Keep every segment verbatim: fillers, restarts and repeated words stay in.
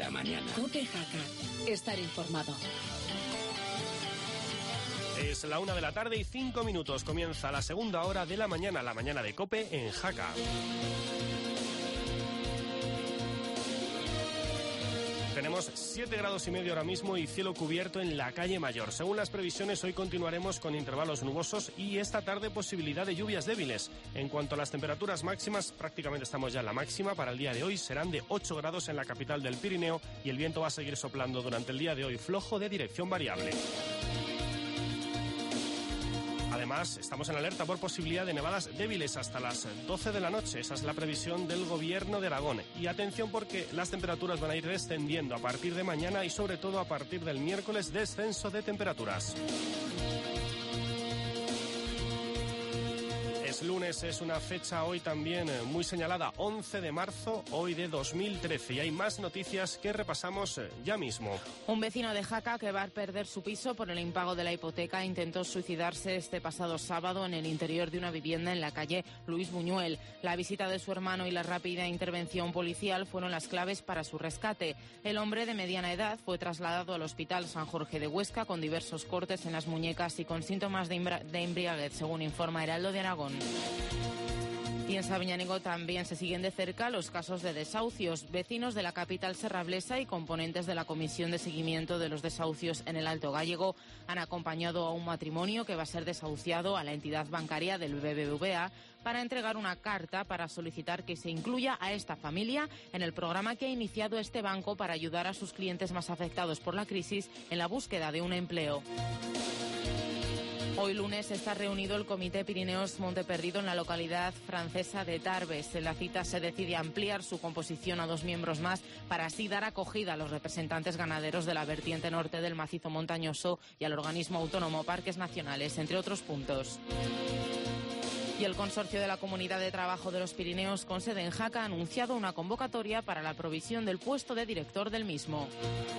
la mañana. COPE Jaca. Estar informado. Es la una de la tarde y cinco minutos. Comienza la segunda hora de la mañana, la mañana de COPE en Jaca. Tenemos siete grados y medio ahora mismo y cielo cubierto en la calle Mayor. Según las previsiones, hoy continuaremos con intervalos nubosos y esta tarde posibilidad de lluvias débiles. En cuanto a las temperaturas máximas, prácticamente estamos ya en la máxima. Para el día de hoy serán de ocho grados en la capital del Pirineo y el viento va a seguir soplando durante el día de hoy flojo de dirección variable. Además, estamos en alerta por posibilidad de nevadas débiles hasta las doce de la noche. Esa es la previsión del Gobierno de Aragón. Y atención porque las temperaturas van a ir descendiendo a partir de mañana y sobre todo a partir del miércoles, descenso de temperaturas. Es lunes, es una fecha hoy también muy señalada, once de marzo, hoy de dos mil trece. Y hay más noticias que repasamos ya mismo. Un vecino de Jaca que va a perder su piso por el impago de la hipoteca intentó suicidarse este pasado sábado en el interior de una vivienda en la calle Luis Buñuel. La visita de su hermano y la rápida intervención policial fueron las claves para su rescate. El hombre de mediana edad fue trasladado al Hospital San Jorge de Huesca con diversos cortes en las muñecas y con síntomas de, imbra- de embriaguez, según informa Heraldo de Aragón. Y en Sabiñánigo también se siguen de cerca los casos de desahucios. Vecinos de la capital serrablesa y componentes de la Comisión de Seguimiento de los Desahucios en el Alto Gállego han acompañado a un matrimonio que va a ser desahuciado a la entidad bancaria del B B V A para entregar una carta para solicitar que se incluya a esta familia en el programa que ha iniciado este banco para ayudar a sus clientes más afectados por la crisis en la búsqueda de un empleo. Hoy lunes está reunido el Comité Pirineos Monteperdido en la localidad francesa de Tarbes. En la cita se decide ampliar su composición a dos miembros más para así dar acogida a los representantes ganaderos de la vertiente norte del macizo montañoso y al organismo autónomo Parques Nacionales, entre otros puntos. Y el Consorcio de la Comunidad de Trabajo de los Pirineos, con sede en Jaca, ha anunciado una convocatoria para la provisión del puesto de director del mismo.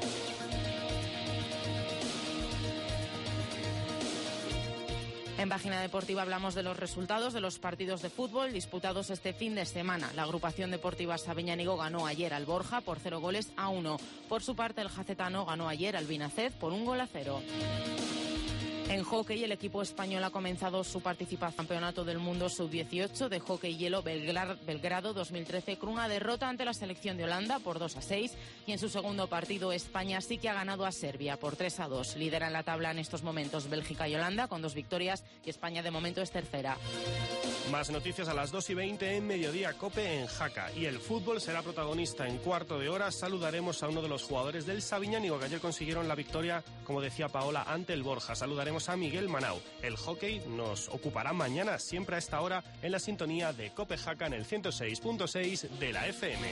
En Página Deportiva hablamos de los resultados de los partidos de fútbol disputados este fin de semana. La agrupación deportiva Sabiñánigo ganó ayer al Borja por cero goles a uno. Por su parte, el Jacetano ganó ayer al Vinaced por un gol a cero. En hockey, el equipo español ha comenzado su participación en el Campeonato del Mundo sub dieciocho de hockey hielo Belgrado dos mil trece con una derrota ante la selección de Holanda por dos a seis y en su segundo partido España sí que ha ganado a Serbia por tres a dos. Lideran la tabla en estos momentos Bélgica y Holanda con dos victorias y España de momento es tercera. Más noticias a las dos y veinte en Mediodía COPE en Jaca. Y el fútbol será protagonista en cuarto de hora. Saludaremos a uno de los jugadores del Sabiñánigo que ayer consiguieron la victoria, como decía Paola, ante el Borja. Saludaremos a Miguel Manau. El hockey nos ocupará mañana, siempre a esta hora, en la sintonía de COPE Jaca en el ciento seis punto seis de la F M.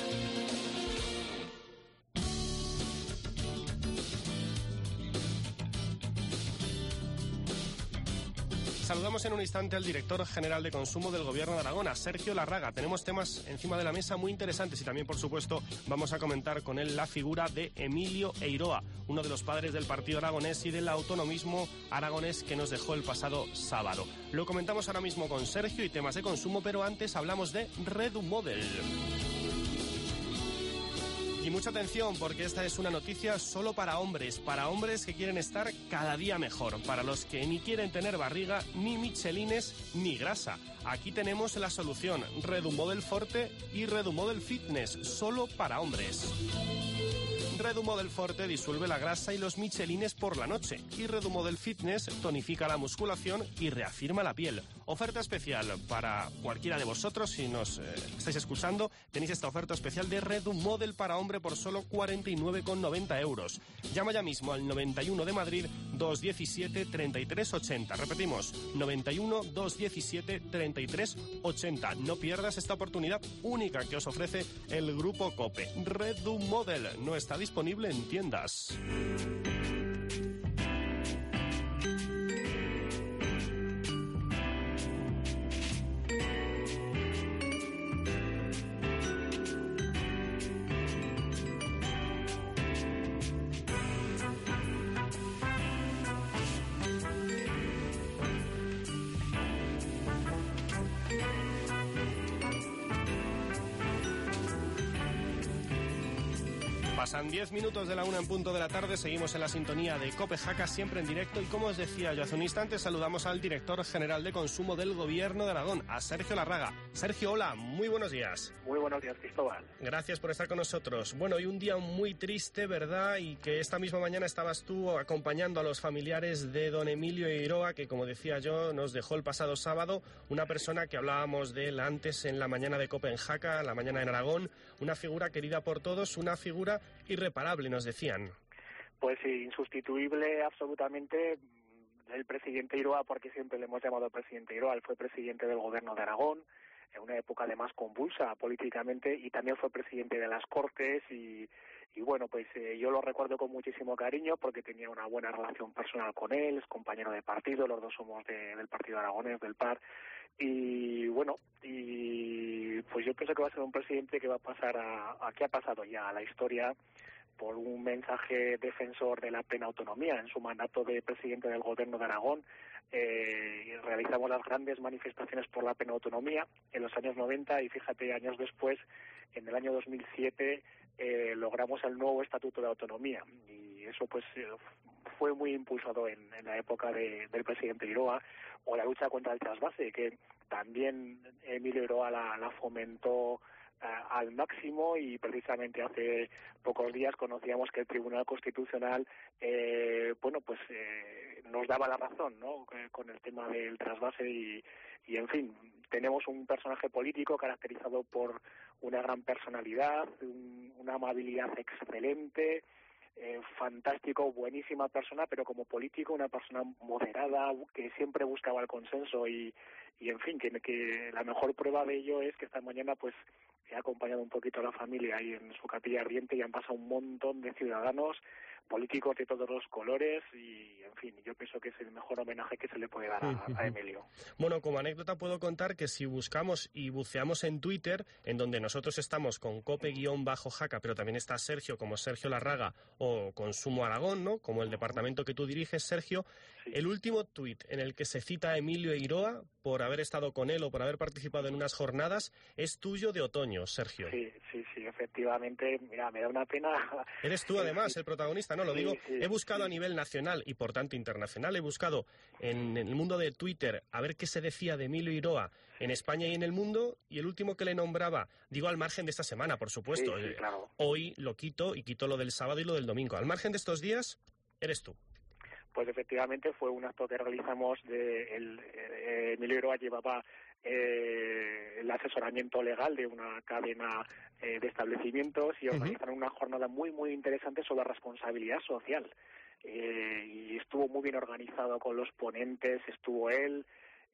Saludamos en un instante al director general de consumo del Gobierno de Aragón, a Sergio Larraga. Tenemos temas encima de la mesa muy interesantes y también, por supuesto, vamos a comentar con él la figura de Emilio Eiroa, uno de los padres del partido aragonés y del autonomismo aragonés que nos dejó el pasado sábado. Lo comentamos ahora mismo con Sergio y temas de consumo, pero antes hablamos de ReduModel. Y mucha atención porque esta es una noticia solo para hombres, para hombres que quieren estar cada día mejor, para los que ni quieren tener barriga, ni michelines, ni grasa. Aquí tenemos la solución, ReduModel Forte y ReduModel Fitness, solo para hombres. ReduModel Forte disuelve la grasa y los michelines por la noche y ReduModel Fitness tonifica la musculación y reafirma la piel. Oferta especial para cualquiera de vosotros, si nos eh, estáis escuchando, tenéis esta oferta especial de ReduModel para hombre por solo cuarenta y nueve con noventa euros. Llama ya mismo al noventa y uno de Madrid dos diecisiete treinta y tres ochenta. Repetimos, noventa y uno dos diecisiete treinta y tres ochenta. No pierdas esta oportunidad única que os ofrece el Grupo COPE. ReduModel no está disponible en tiendas. Pasan diez minutos de la una en punto de la tarde, seguimos en la sintonía de COPE Jaca, siempre en directo, y como os decía yo hace un instante, saludamos al director general de consumo del Gobierno de Aragón, a Sergio Larraga. Sergio, hola, muy buenos días. Muy buenos días, Cristóbal. Gracias por estar con nosotros. Bueno, hoy un día muy triste, ¿verdad? Y que esta misma mañana estabas tú acompañando a los familiares de don Emilio Eiroa, que como decía yo, nos dejó el pasado sábado, una persona que hablábamos de él antes en la mañana de COPE en Jaca, la mañana en Aragón, una figura querida por todos, una figura irreparable, nos decían. Pues sí, insustituible absolutamente el presidente Eiroa, porque siempre le hemos llamado presidente Eiroa. Él fue presidente del Gobierno de Aragón, en una época además convulsa políticamente, y también fue presidente de las Cortes, y, y bueno, pues eh, yo lo recuerdo con muchísimo cariño porque tenía una buena relación personal con él, es compañero de partido, los dos somos de, del Partido Aragonés, del P A R, y bueno, y pues yo pienso que va a ser un presidente que va a pasar a, a que ha pasado ya a la historia por un mensaje defensor de la plena autonomía. En su mandato de presidente del Gobierno de Aragón eh, realizamos las grandes manifestaciones por la plena autonomía en los años noventa, y fíjate, años después, en el año dos mil siete, eh, logramos el nuevo Estatuto de Autonomía, y eso pues eh, fue muy impulsado en, en la época de, del presidente Eiroa, o la lucha contra el trasvase, que también Emilio Eiroa la, la fomentó al máximo, y precisamente hace pocos días conocíamos que el Tribunal Constitucional eh, bueno pues eh, nos daba la razón, ¿no?, con el tema del trasvase, y, y en fin, tenemos un personaje político caracterizado por una gran personalidad, un, una amabilidad excelente, eh, fantástico, buenísima persona, pero como político una persona moderada, que siempre buscaba el consenso, y, y en fin, que, que la mejor prueba de ello es que esta mañana pues he acompañado un poquito a la familia ahí en su capilla ardiente, y han pasado un montón de ciudadanos, políticos de todos los colores, y en fin, yo pienso que es el mejor homenaje que se le puede dar a, a Emilio. Bueno, como anécdota puedo contar que si buscamos y buceamos en Twitter, en donde nosotros estamos con Cope-Jaca, pero también está Sergio como Sergio Larraga, o Consumo Aragón, ¿no?, como el departamento que tú diriges, Sergio, sí. El último tuit en el que se cita a Emilio Eiroa por haber estado con él o por haber participado en unas jornadas es tuyo de otoño, Sergio. Sí, sí, sí, efectivamente. Mira, me da una pena. Eres tú además el protagonista, ¿no? Lo sí, digo, sí, he buscado sí. a nivel nacional y por tanto internacional, he buscado en el mundo de Twitter a ver qué se decía de Emilio Eiroa en España y en el mundo, y el último que le nombraba, digo al margen de esta semana, por supuesto, sí, sí, claro. Hoy lo quito y quito lo del sábado y lo del domingo. Al margen de estos días, eres tú. Pues efectivamente fue un acto que realizamos de el, eh, Emilio Eiroa llevaba eh, el asesoramiento legal de una cadena eh, de establecimientos, y organizaron uh-huh. una jornada muy muy interesante sobre responsabilidad social, eh, y estuvo muy bien organizado con los ponentes, estuvo él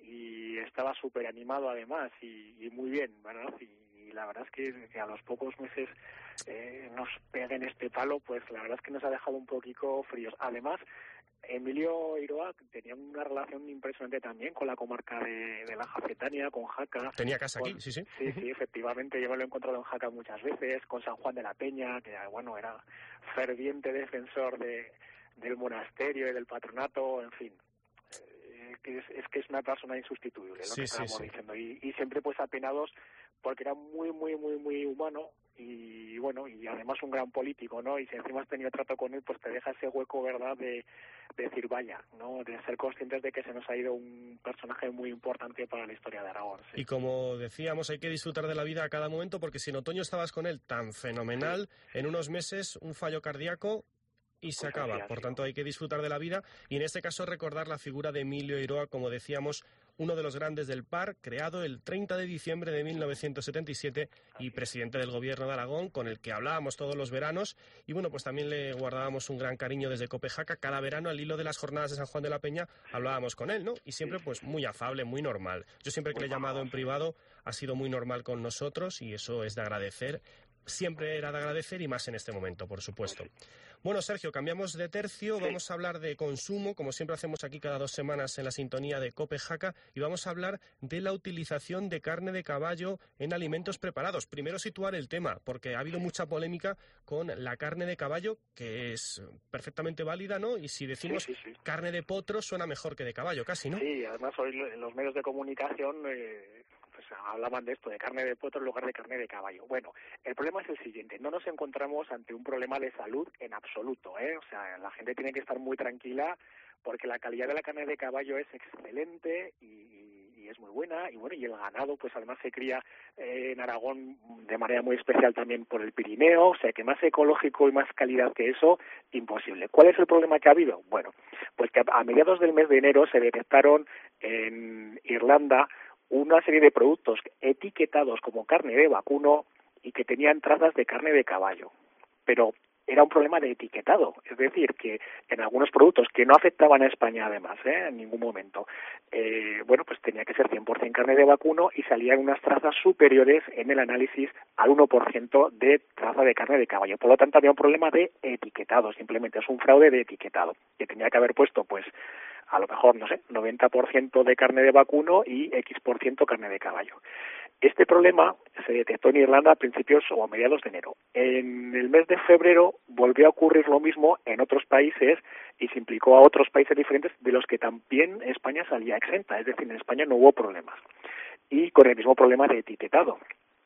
y estaba súper animado además, y, y muy bien, ¿verdad? Y, y la verdad es que, que a los pocos meses eh, nos peguen este palo, pues la verdad es que nos ha dejado un poquito fríos. Además, Emilio Eiroa tenía una relación impresionante también con la comarca de, de la Jacetania, con Jaca. Tenía casa con, aquí, sí, sí. Sí, sí, efectivamente, yo me lo he encontrado en Jaca muchas veces, con San Juan de la Peña, que bueno, era ferviente defensor de, del monasterio y del patronato, en fin. Eh, que es, es que es una persona insustituible, lo sí, que estábamos sí, sí. diciendo, y, y siempre pues apenados, porque era muy, muy, muy, muy humano, y bueno, y además un gran político, ¿no? Y si encima has tenido trato con él, pues te deja ese hueco, ¿verdad?, de, de decir, vaya, ¿no?, de ser conscientes de que se nos ha ido un personaje muy importante para la historia de Aragón. Sí. Y como decíamos, hay que disfrutar de la vida a cada momento, porque si en otoño estabas con él tan fenomenal, sí. En unos meses un fallo cardíaco y se pues acaba. Así, así. Por tanto, hay que disfrutar de la vida, y en este caso recordar la figura de Emilio Eiroa, como decíamos, uno de los grandes del P A R, creado el treinta de diciembre de mil novecientos setenta y siete y presidente del Gobierno de Aragón, con el que hablábamos todos los veranos, y bueno, pues también le guardábamos un gran cariño desde COPE Jaca. Cada verano, al hilo de las jornadas de San Juan de la Peña, hablábamos con él, ¿no? Y siempre pues muy afable, muy normal. Yo siempre que le he llamado en privado ha sido muy normal con nosotros, y eso es de agradecer. Siempre era de agradecer, y más en este momento, por supuesto. Bueno, Sergio, cambiamos de tercio, sí. Vamos a hablar de consumo, como siempre hacemos aquí cada dos semanas en la sintonía de COPE Jaca, y vamos a hablar de la utilización de carne de caballo en alimentos preparados. Primero situar el tema, porque ha habido mucha polémica con la carne de caballo, que es perfectamente válida, ¿no? Y si decimos sí, sí, sí. carne de potro, suena mejor que de caballo, casi, ¿no? Sí, además hoy en los medios de comunicación... Eh... pues hablaban de esto, de carne de potro en lugar de carne de caballo. Bueno, el problema es el siguiente, no nos encontramos ante un problema de salud en absoluto, ¿eh? O sea, la gente tiene que estar muy tranquila porque la calidad de la carne de caballo es excelente y, y es muy buena, y bueno, y el ganado pues además se cría eh, en Aragón de manera muy especial también por el Pirineo, o sea que más ecológico y más calidad que eso, imposible. ¿Cuál es el problema que ha habido? Bueno, pues que a, a mediados del mes de enero se detectaron en Irlanda una serie de productos etiquetados como carne de vacuno y que tenían trazas de carne de caballo, pero era un problema de etiquetado, es decir, que en algunos productos que no afectaban a España además, ¿eh? En ningún momento, eh, bueno, pues tenía que ser cien por ciento carne de vacuno y salían unas trazas superiores en el análisis al uno por ciento de traza de carne de caballo. Por lo tanto, había un problema de etiquetado, simplemente es un fraude de etiquetado, que tenía que haber puesto, pues, a lo mejor, no sé, noventa por ciento de carne de vacuno y X por ciento carne de caballo. Este problema se detectó en Irlanda a principios o a mediados de enero. En el mes de febrero volvió a ocurrir lo mismo en otros países y se implicó a otros países diferentes de los que también España salía exenta, es decir, en España no hubo problemas. Y con el mismo problema de etiquetado.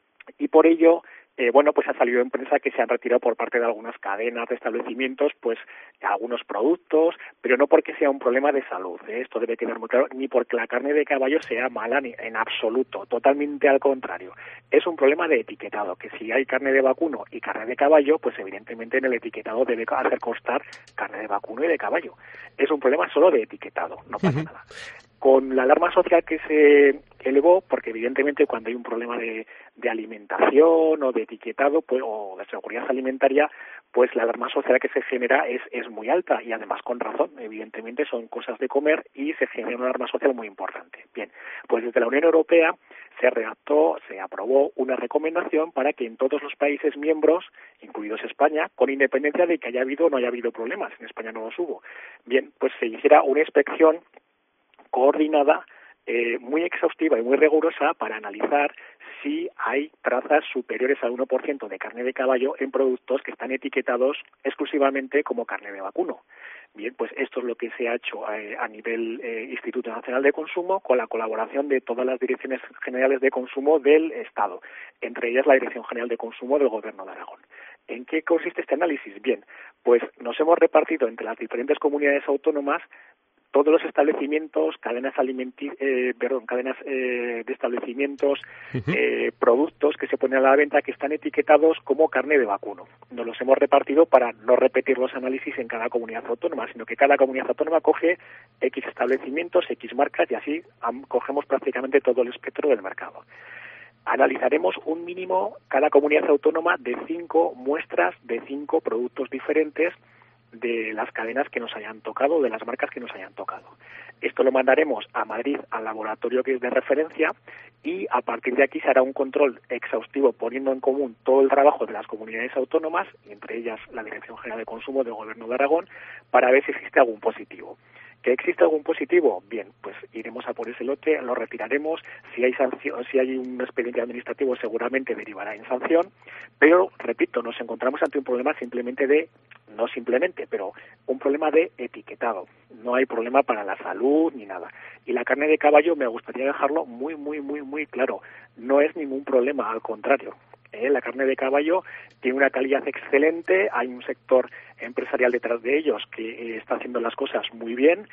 Y por ello, eh, bueno, pues ha salido en prensa que se han retirado por parte de algunas cadenas de establecimientos, pues, algunos productos, pero no porque sea un problema de salud, ¿eh? Esto debe quedar muy claro, ni porque la carne de caballo sea mala ni en absoluto, totalmente al contrario. Es un problema de etiquetado, que si hay carne de vacuno y carne de caballo, pues evidentemente en el etiquetado debe hacer constar carne de vacuno y de caballo. Es un problema solo de etiquetado, no pasa uh-huh. nada. Con la alarma social que se elevó, porque evidentemente cuando hay un problema de, de alimentación o de etiquetado pues, o de seguridad alimentaria, pues la alarma social que se genera es, es muy alta y además con razón. Evidentemente son cosas de comer y se genera una alarma social muy importante. Bien, pues desde la Unión Europea se redactó, se aprobó una recomendación para que en todos los países miembros, incluidos España, con independencia de que haya habido o no haya habido problemas, en España no los hubo, bien, pues se hiciera una inspección coordinada, eh, muy exhaustiva y muy rigurosa para analizar si hay trazas superiores al uno por ciento de carne de caballo en productos que están etiquetados exclusivamente como carne de vacuno. Bien, pues esto es lo que se ha hecho eh, a nivel eh, Instituto Nacional de Consumo con la colaboración de todas las direcciones generales de consumo del Estado, entre ellas la Dirección General de Consumo del Gobierno de Aragón. ¿En qué consiste este análisis? Bien, pues nos hemos repartido entre las diferentes comunidades autónomas todos los establecimientos, cadenas alimenti eh, perdón, cadenas eh, de establecimientos, uh-huh. eh, productos que se ponen a la venta que están etiquetados como carne de vacuno. Nos los hemos repartido para no repetir los análisis en cada comunidad autónoma, sino que cada comunidad autónoma coge X establecimientos, X marcas y así cogemos prácticamente todo el espectro del mercado. Analizaremos un mínimo, cada comunidad autónoma, de cinco muestras de cinco productos diferentes de las cadenas que nos hayan tocado, de las marcas que nos hayan tocado. Esto lo mandaremos a Madrid, al laboratorio que es de referencia, y a partir de aquí se hará un control exhaustivo poniendo en común todo el trabajo de las comunidades autónomas, entre ellas la Dirección General de Consumo del Gobierno de Aragón, para ver si existe algún positivo. ¿Que existe algún positivo? Bien, pues iremos a por ese lote, lo retiraremos. Si hay sanción, si hay un expediente administrativo, seguramente derivará en sanción. Pero, repito, nos encontramos ante un problema simplemente de, no simplemente, pero un problema de etiquetado. No hay problema para la salud ni nada. Y la carne de caballo, me gustaría dejarlo muy, muy, muy, muy claro. No es ningún problema, al contrario. Eh, la carne de caballo tiene una calidad excelente, hay un sector empresarial detrás de ellos que eh, está haciendo las cosas muy bien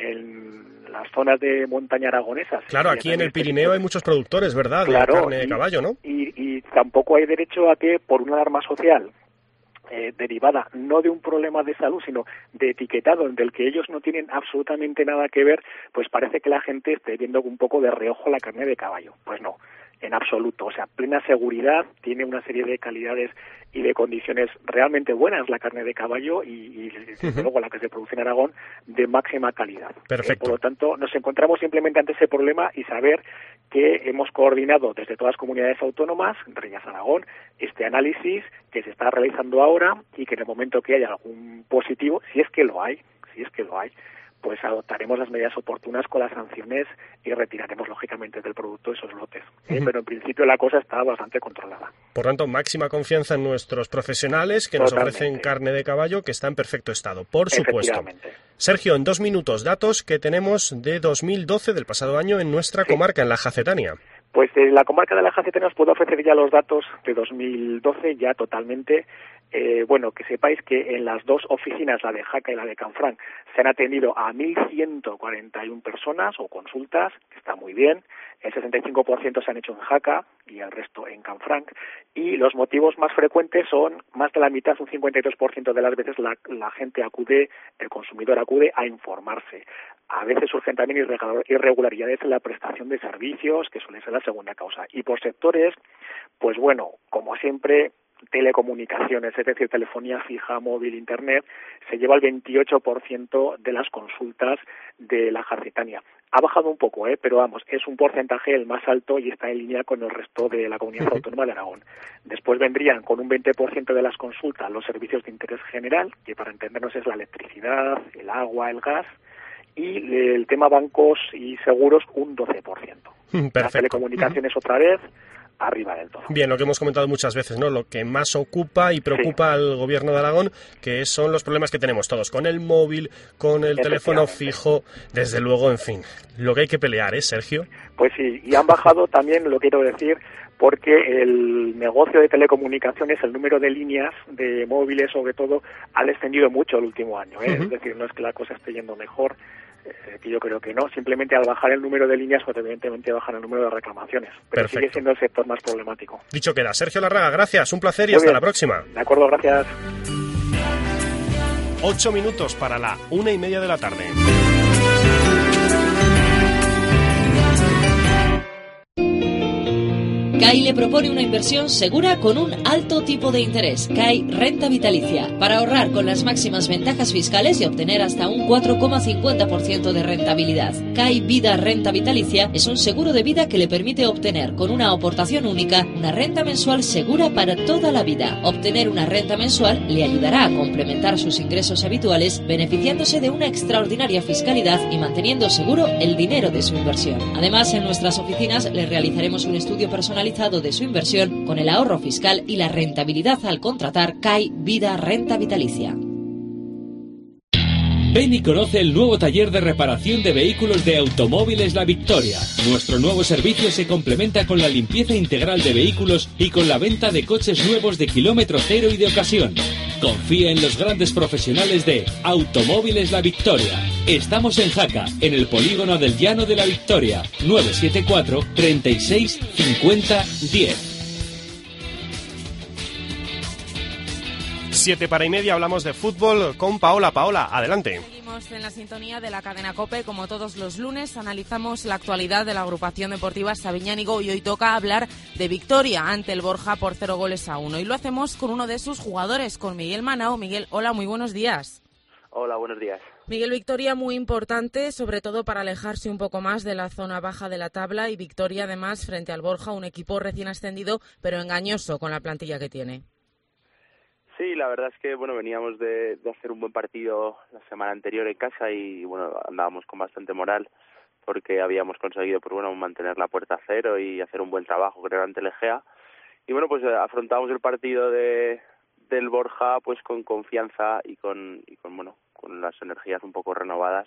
en las zonas de montaña aragonesas. Claro, aquí en el Pirineo hay muchos productores, ¿verdad? Claro, de carne de y, caballo, ¿no? Y, y tampoco hay derecho a que por una alarma social Eh, derivada no de un problema de salud, sino de etiquetado, del que ellos no tienen absolutamente nada que ver, pues parece que la gente esté viendo un poco de reojo la carne de caballo. Pues no, en absoluto. O sea, plena seguridad, tiene una serie de calidades y de condiciones realmente buenas la carne de caballo y, y desde uh-huh. luego la que se produce en Aragón, de máxima calidad. Perfecto. Eh, por lo tanto, nos encontramos simplemente ante ese problema y saber que hemos coordinado desde todas las comunidades autónomas, entre ellas Aragón, este análisis que se está realizando ahora y que en el momento que haya algún positivo, si es que lo hay, si es que lo hay, pues adoptaremos las medidas oportunas con las sanciones y retiraremos lógicamente del producto esos lotes. ¿eh? Uh-huh. Pero en principio la cosa está bastante controlada. Por tanto, máxima confianza en nuestros profesionales que Totalmente. Nos ofrecen carne de caballo que está en perfecto estado, por supuesto. Sergio, en dos minutos, datos que tenemos de dos mil doce, del pasado año, en nuestra sí. comarca, en la Jacetania. Pues en la comarca de la Jacetania os puedo ofrecer ya los datos de dos mil doce, ya totalmente. Eh, bueno, que sepáis que en las dos oficinas, la de Jaca y la de Canfranc, se han atendido a mil ciento cuarenta y una personas o consultas, que está muy bien. El sesenta y cinco por ciento se han hecho en Jaca y el resto en Canfranc. Y los motivos más frecuentes son, más de la mitad, un cincuenta y dos por ciento de las veces la, la gente acude, el consumidor acude a informarse. A veces surgen también irregularidades en la prestación de servicios, que suele ser la segunda causa. Y por sectores, pues bueno, como siempre, telecomunicaciones, es decir, telefonía fija, móvil, internet, se lleva el veintiocho por ciento de las consultas de la Jacetania. Ha bajado un poco, ¿eh? pero vamos, es un porcentaje el más alto y está en línea con el resto de la comunidad autónoma de Aragón. Después vendrían con un veinte por ciento de las consultas los servicios de interés general, que para entendernos es la electricidad, el agua, el gas, y el tema bancos y seguros un doce por ciento. Perfecto. Las telecomunicaciones otra vez arriba del todo. Bien, lo que hemos comentado muchas veces, ¿no? Lo que más ocupa y preocupa sí. al gobierno de Aragón, que son los problemas que tenemos todos, con el móvil, con el teléfono fijo, desde luego, en fin, lo que hay que pelear, ¿eh, Sergio? Pues sí, y han bajado también, lo quiero decir, porque el negocio de telecomunicaciones, el número de líneas de móviles, sobre todo, ha descendido mucho el último año, ¿eh? Uh-huh. Es decir, no es que la cosa esté yendo mejor, eh, que yo creo que no, simplemente al bajar el número de líneas, pues evidentemente bajan el número de reclamaciones, pero Perfecto. Sigue siendo el sector más problemático. Dicho queda. Sergio Larraga, gracias, un placer y Muy hasta bien. La próxima. De acuerdo, gracias. Ocho minutos para la una y media de la tarde. C A I le propone una inversión segura con un alto tipo de interés. C A I Renta Vitalicia. Para ahorrar con las máximas ventajas fiscales y obtener hasta un cuatro coma cincuenta por ciento de rentabilidad. C A I Vida Renta Vitalicia es un seguro de vida que le permite obtener con una aportación única una renta mensual segura para toda la vida. Obtener una renta mensual le ayudará a complementar sus ingresos habituales, beneficiándose de una extraordinaria fiscalidad y manteniendo seguro el dinero de su inversión. Además, en nuestras oficinas le realizaremos un estudio personalizado de su inversión con el ahorro fiscal y la rentabilidad al contratar C A I Vida Renta Vitalicia. Ven y conoce el nuevo taller de reparación de vehículos de Automóviles La Victoria. Nuestro nuevo servicio se complementa con la limpieza integral de vehículos y con la venta de coches nuevos de kilómetro cero y de ocasión. Confía en los grandes profesionales de Automóviles La Victoria. Estamos en Jaca, en el polígono del Llano de La Victoria. nueve siete cuatro, treinta y seis, cincuenta, diez. Siete para y media, hablamos de fútbol con Paola. Paola, adelante. Seguimos en la sintonía de la cadena COPE, como todos los lunes, analizamos la actualidad de la agrupación deportiva Sabiñánigo y hoy toca hablar de victoria ante el Borja por cero goles a uno. Y lo hacemos con uno de sus jugadores, con Miguel Manao. Miguel, hola, muy buenos días. Hola, buenos días. Miguel, victoria muy importante, sobre todo para alejarse un poco más de la zona baja de la tabla y victoria además frente al Borja, un equipo recién ascendido, pero engañoso con la plantilla que tiene. Sí, la verdad es que bueno veníamos de, de hacer un buen partido la semana anterior en casa y bueno andábamos con bastante moral porque habíamos conseguido pues bueno mantener la puerta a cero y hacer un buen trabajo creo ante el Egea y bueno pues afrontamos el partido de del Borja pues con confianza y con y con bueno con las energías un poco renovadas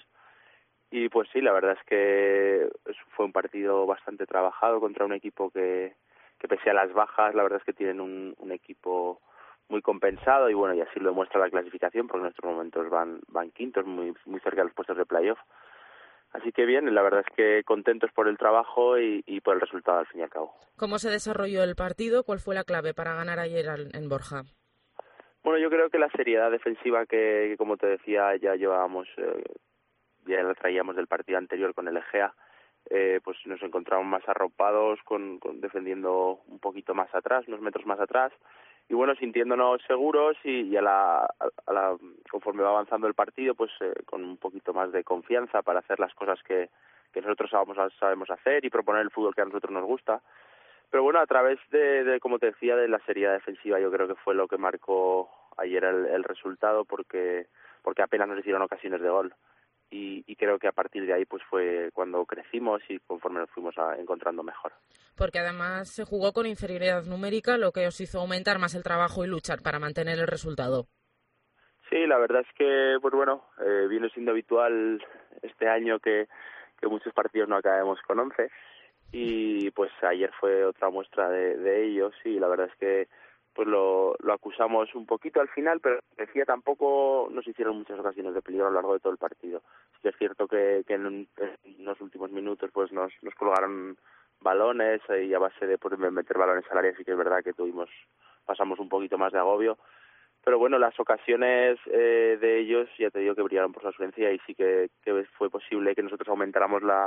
y pues sí la verdad es que fue un partido bastante trabajado contra un equipo que que pese a las bajas la verdad es que tienen un, un equipo muy compensado y bueno y así lo demuestra la clasificación porque en estos momentos van van quintos muy muy cerca de los puestos de playoff así que bien la verdad es que contentos por el trabajo y, y por el resultado al fin y al cabo. ¿Cómo se desarrolló el partido? ¿Cuál fue la clave para ganar ayer en Borja? Bueno yo creo que la seriedad defensiva que, que como te decía ya llevábamos eh, ya la traíamos del partido anterior con el Egea eh, pues nos encontramos más arropados con, con defendiendo un poquito más atrás unos metros más atrás y bueno sintiéndonos seguros y, y a, la, a la conforme va avanzando el partido pues eh, con un poquito más de confianza para hacer las cosas que, que nosotros sabemos, sabemos hacer y proponer el fútbol que a nosotros nos gusta pero bueno a través de, de como te decía de la seriedad defensiva yo creo que fue lo que marcó ayer el, el resultado porque porque apenas nos hicieron ocasiones de gol y, y creo que a partir de ahí pues fue cuando crecimos y conforme nos fuimos a, encontrando mejor. Porque además se jugó con inferioridad numérica, lo que os hizo aumentar más el trabajo y luchar para mantener el resultado. Sí, la verdad es que, pues bueno, eh, viene siendo habitual este año que, que muchos partidos no acabemos con once y pues ayer fue otra muestra de, de ello, sí, la verdad es que pues lo, lo acusamos un poquito al final, pero decía tampoco nos hicieron muchas ocasiones de peligro a lo largo de todo el partido. Sí que es cierto que, que en, en los últimos minutos pues nos, nos colgaron balones y a base de pues, meter balones al área sí que es verdad que tuvimos pasamos un poquito más de agobio, pero bueno, las ocasiones eh, de ellos ya te digo que brillaron por su ausencia y sí que, que fue posible que nosotros aumentáramos la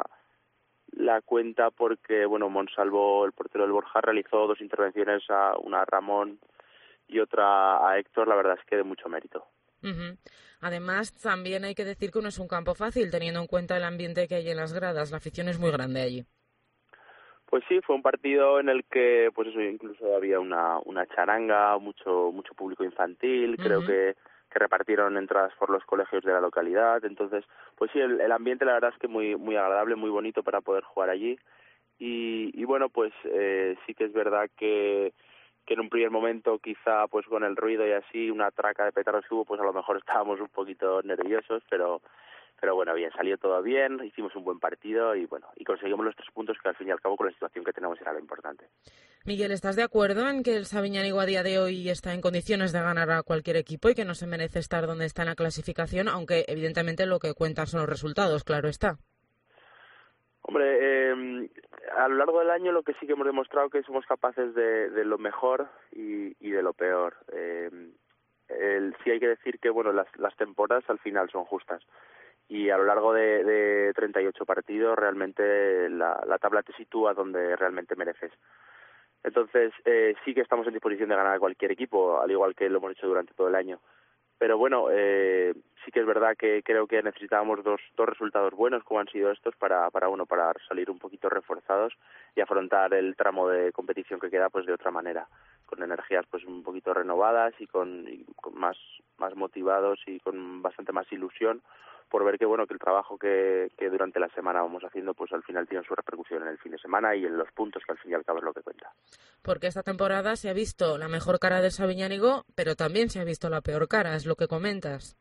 la cuenta porque, bueno, Monsalvo, el portero del Borja, realizó dos intervenciones, a una a Ramón y otra a Héctor, la verdad es que de mucho mérito. Uh-huh. Además, también hay que decir que no es un campo fácil, teniendo en cuenta el ambiente que hay en las gradas, la afición es muy grande allí. Pues sí, fue un partido en el que, pues eso, incluso había una una charanga, mucho mucho público infantil, uh-huh. Creo que que repartieron entradas por los colegios de la localidad, entonces, pues sí, el, el ambiente la verdad es que muy muy agradable, muy bonito para poder jugar allí, y, y bueno, pues eh, sí que es verdad que, que en un primer momento quizá pues con el ruido y así, una traca de petardos que hubo, pues a lo mejor estábamos un poquito nerviosos, pero pero bueno, bien, salió todo bien, hicimos un buen partido y bueno, y conseguimos los tres puntos que al fin y al cabo con la situación que tenemos era lo importante. Miguel, ¿estás de acuerdo en que el Sabiñánigo a día de hoy está en condiciones de ganar a cualquier equipo y que no se merece estar donde está en la clasificación, aunque evidentemente lo que cuentan son los resultados, claro está? Hombre, eh, a lo largo del año lo que sí que hemos demostrado que somos capaces de, de lo mejor y, y de lo peor. Eh, el, sí hay que decir que bueno, las, las temporadas al final son justas. Y a lo largo de, de treinta y ocho partidos realmente la, la tabla te sitúa donde realmente mereces. Entonces eh, sí que estamos en disposición de ganar a cualquier equipo, al igual que lo hemos hecho durante todo el año. Pero bueno, eh, sí que es verdad que creo que necesitábamos dos, dos resultados buenos como han sido estos para, para, bueno, para salir un poquito reforzados y afrontar el tramo de competición que queda pues de otra manera, con energías pues un poquito renovadas y con, y con más, más motivados y con bastante más ilusión por ver que bueno que el trabajo que, que durante la semana vamos haciendo pues al final tiene su repercusión en el fin de semana y en los puntos que al fin y al cabo es lo que cuenta. Porque esta temporada se ha visto la mejor cara del Sabiñánigo, pero también se ha visto la peor cara, es lo que comentas.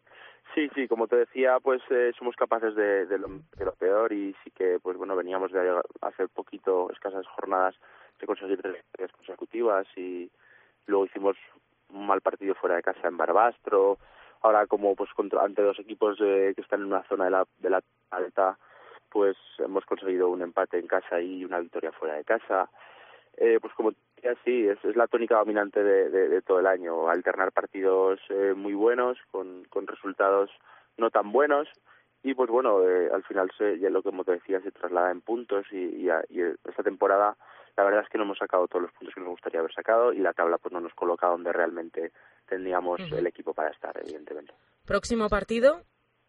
Sí, sí, como te decía, pues eh, somos capaces de, de, lo, de lo peor y sí que pues bueno veníamos de hace poquito, escasas jornadas, de conseguir tres victorias consecutivas y luego hicimos un mal partido fuera de casa en Barbastro. Ahora como pues contra, ante dos equipos eh, que están en una zona de la de la alta, pues hemos conseguido un empate en casa y una victoria fuera de casa. Eh, pues como decía, sí, es, es la tónica dominante de, de, de todo el año, alternar partidos eh, muy buenos con, con resultados no tan buenos y pues bueno, eh, al final se, ya lo que como te decía se traslada en puntos y, y, y esta temporada la verdad es que no hemos sacado todos los puntos que nos gustaría haber sacado y la tabla pues no nos coloca donde realmente tendríamos uh-huh. el equipo para estar, evidentemente. ¿Próximo partido?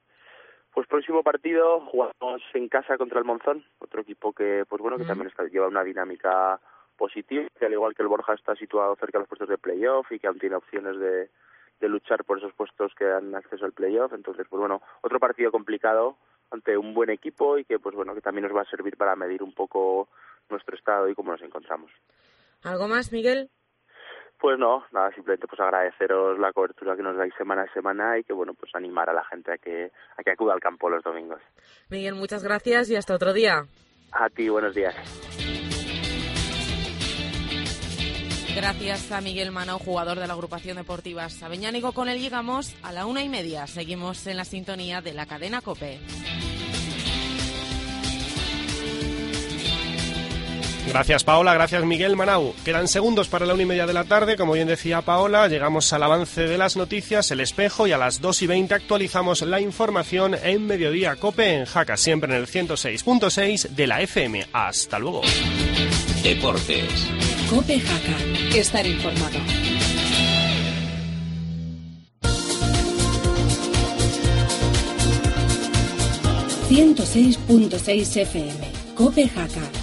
Pues próximo partido jugamos en casa contra el Monzón, otro equipo que pues bueno que uh-huh. también está, lleva una dinámica positiva, que al igual que el Borja está situado cerca de los puestos de playoff y que aún tiene opciones de, de luchar por esos puestos que dan acceso al playoff, entonces pues bueno, otro partido complicado ante un buen equipo y que pues bueno que también nos va a servir para medir un poco nuestro estado y cómo nos encontramos. ¿Algo más, Miguel? Pues no, nada, simplemente pues agradeceros la cobertura que nos dais semana a semana y que bueno, pues animar a la gente a que a que acuda al campo los domingos. Miguel, muchas gracias y hasta otro día. A ti, buenos días. Gracias a Miguel Manao, jugador de la agrupación deportiva Sabiñánigo. Con él llegamos a la una y media. Seguimos en la sintonía de la cadena COPE. Gracias, Paola. Gracias, Miguel Manao. Quedan segundos para la una y media de la tarde. Como bien decía Paola, llegamos al avance de las noticias, el espejo, y a las dos y veinte actualizamos la información en Mediodía COPE en Jaca, siempre en el ciento seis punto seis de la F M. Hasta luego. Deportes. COPE Jaca. Estar informado. ciento seis punto seis F M. COPE Jaca.